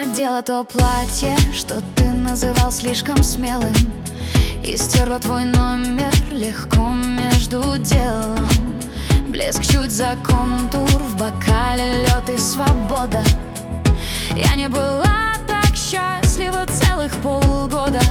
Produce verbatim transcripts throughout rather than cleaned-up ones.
надела то платье, что ты называл слишком смелым, и стерла твой номер легко между делом. Блеск чуть за контур, в бокале лед и свобода. Я не была так счастлива целых полгода.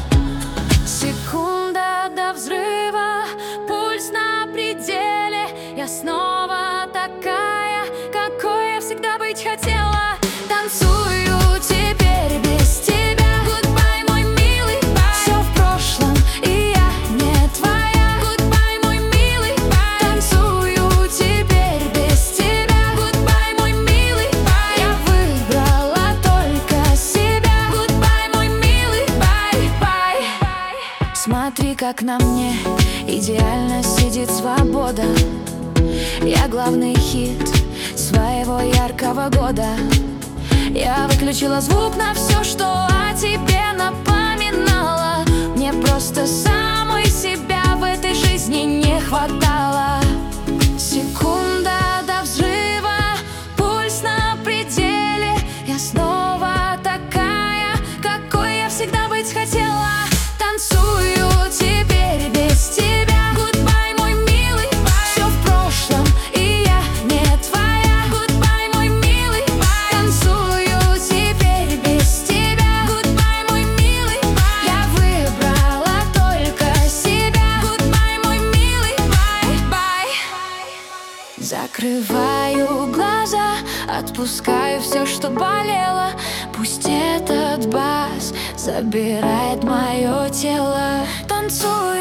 Секунда до взрыва, пульс на пределе. Я снова такая, какой я всегда быть хотела. Танцую теперь без тебя. Goodbye, мой милый, bye. Все в прошлом, и я не твоя. Goodbye, мой милый, bye. Танцую теперь без тебя. Goodbye, мой милый, bye. Я выбрала только себя. Goodbye, мой милый, bye, bye. Смотри, как на мне идеально сидит свобода. Я главный хит своего яркого года. Я выключила звук на все, что о тебе напоминало. Мне просто самой себя в этой жизни не хватало. Секунда до взрыва, пульс на пределе. Я снова такая, какой я всегда быть хотела. Танцую теперь без тебя. Goodbye, мой милый, bye. Все в прошлом, и я не твоя. Goodbye, мой милый, bye. Танцую теперь без тебя. Goodbye, мой милый, bye. Я выбрала только себя. Goodbye, мой милый, bye, bye. Закрываю глаза, отпускаю все, что болело. Пусть этот бас забирает мое тело. Танцую